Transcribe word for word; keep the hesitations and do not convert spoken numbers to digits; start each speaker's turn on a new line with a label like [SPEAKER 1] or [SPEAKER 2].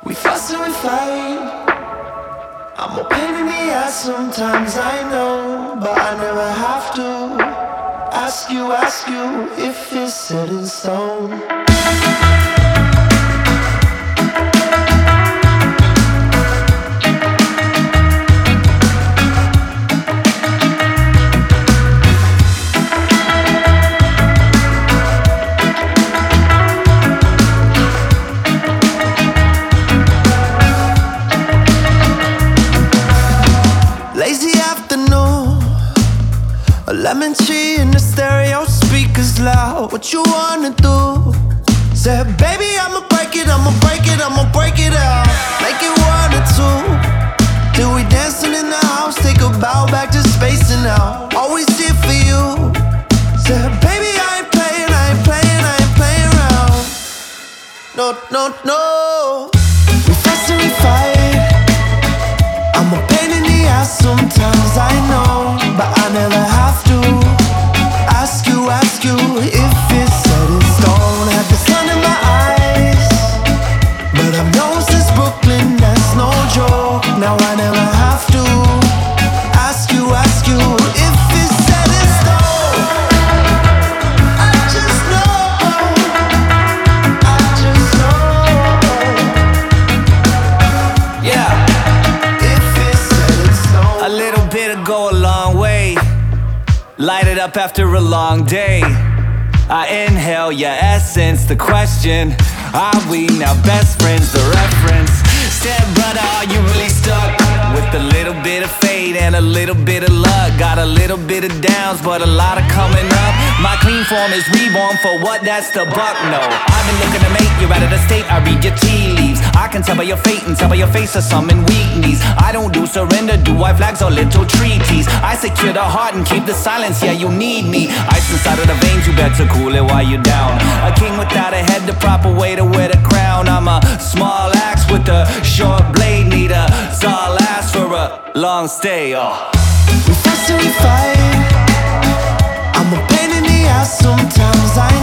[SPEAKER 1] We fuss and we fight. I'm a pain in the ass sometimes, I know, but I never have to ask you, ask you if it's set in stone. Lazy afternoon, a lemon tree in the stereo speakers loud. What you wanna do? Said, baby, I'ma break it, I'ma break it, I'ma break it out. Make it one or two, till we dancing in the house. Take a bow back to spacing out. Always here for you. Said, baby, I ain't playing, I ain't playing, I ain't playing around. No, no, no. We fuss and we fight. I'm a pain in the ass sometimes, I know, but I never have to ask you, ask you if it's set in stone. Have the sun in my eyes, but I've known since Brooklyn, that's no joke. Now I never have to ask you, ask you if it's set in stone. I just know, I just know. Yeah. A little bit will go a long way. Light it up after a long day. I inhale your essence. The question, are we now best friends? The reference, step brother, are you really stuck? With a little bit of fate and a little bit of luck. Got a little bit of downs, but a lot of coming up. My clean form is reborn, for what, that's the buck, no. I've been looking to make you out of the state, I read your tea leaves. I can tell by your fate and tell by your face of summon weak knees. I don't do surrender, do white flags or little treaties. I secure the heart and keep the silence, yeah, you need me. Ice inside of the veins, you better cool it while you're down. A king without a head, the proper way to wear the crown. I'm a small axe with a short blade, need a tall ass for a long stay, oh. We fuss and we fight. I'm a pain in the ass sometimes, I